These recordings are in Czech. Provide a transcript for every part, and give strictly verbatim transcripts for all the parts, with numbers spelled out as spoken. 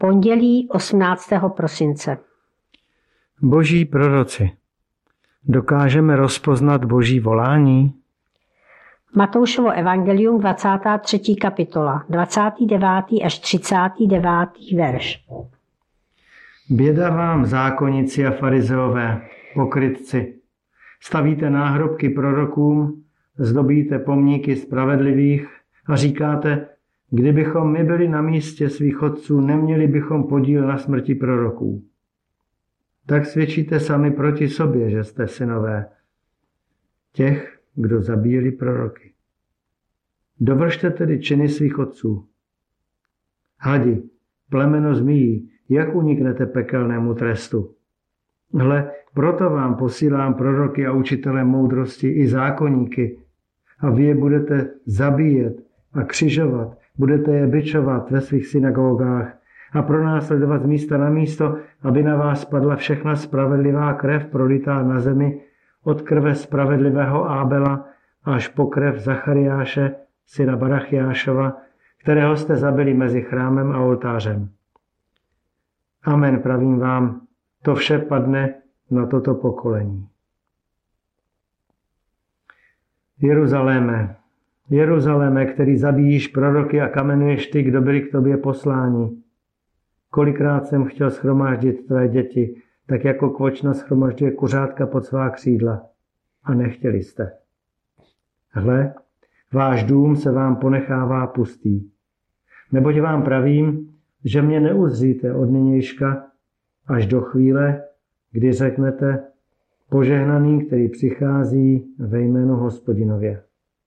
Pondělí osmnáctého prosince. Boží proroci. Dokážeme rozpoznat Boží volání? Matoušovo evangelium, dvacátá třetí kapitola, dvacátý devátý až třicátý devátý verš. Běda vám, zákonníci a farizeové, pokrytci. Stavíte náhrobky prorokům, zdobíte pomníky spravedlivých a říkáte, kdybychom my byli na místě svých otců, neměli bychom podíl na smrti proroků. Tak svědčíte sami proti sobě, že jste synové těch, kdo zabíjeli proroky. Dovršte tedy činy svých otců. Hadi, plemeno zmíjí, jak uniknete pekelnému trestu? Hle, proto vám posílám proroky a učitele moudrosti i zákonníky, a vy je budete zabíjet a křižovat, budete je bičovat ve svých synagogách a pronásledovat z místa na místo, aby na vás spadla všechna spravedlivá krev prolitá na zemi, od krve spravedlivého Ábela až po krev Zachariáše, syna Barachiášova, kterého jste zabili mezi chrámem a oltářem. Amen, pravím vám, to vše padne na toto pokolení. Jeruzaléme, Jeruzaléme, který zabíjíš proroky a kamenuješ ty, kdo byli k tobě posláni. Kolikrát jsem chtěl shromáždit tvé děti, tak jako kvočna shromažďuje kuřátka pod svá křídla. A nechtěli jste. Hle, váš dům se vám ponechává pustý. Neboť vám pravím, že mě neuzříte od nynějška až do chvíle, kdy řeknete požehnaný, který přichází ve jménu Hospodinově.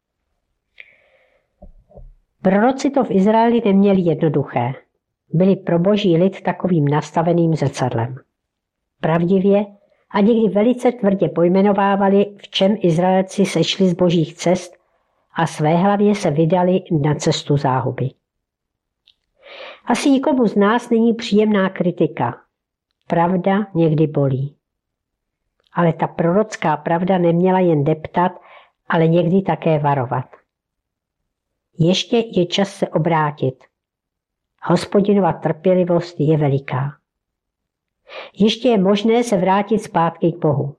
Proroci to v Izraeli neměli jednoduché. Byli pro boží lid takovým nastaveným zrcadlem. Pravdivě a někdy velice tvrdě pojmenovávali, v čem Izraelci sešli z božích cest a své hlavě se vydali na cestu záhuby. Asi nikomu z nás není příjemná kritika. Pravda někdy bolí. Ale ta prorocká pravda neměla jen deptat, ale někdy také varovat. Ještě je čas se obrátit. Hospodinova trpělivost je veliká. Ještě je možné se vrátit zpátky k Bohu.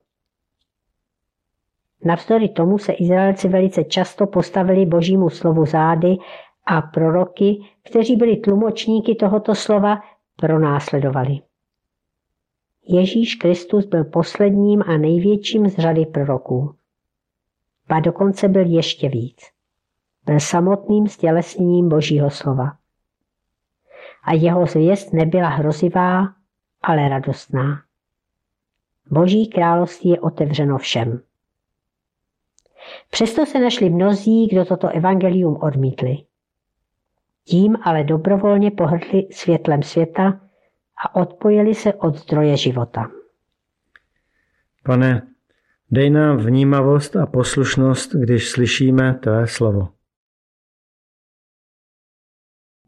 Navzdory tomu se Izraelci velice často postavili božímu slovu zády a proroky, kteří byli tlumočníky tohoto slova, pronásledovali. Ježíš Kristus byl posledním a největším z řady proroků. Ba dokonce byl ještě víc. Byl samotným stělesněním božího slova. A jeho zvěst nebyla hrozivá, ale radostná. Boží království je otevřeno všem. Přesto se našli mnozí, kdo toto evangelium odmítli. Tím ale dobrovolně pohrdli světlem světa a odpojili se od zdroje života. Pane, dej nám vnímavost a poslušnost, když slyšíme tvé slovo.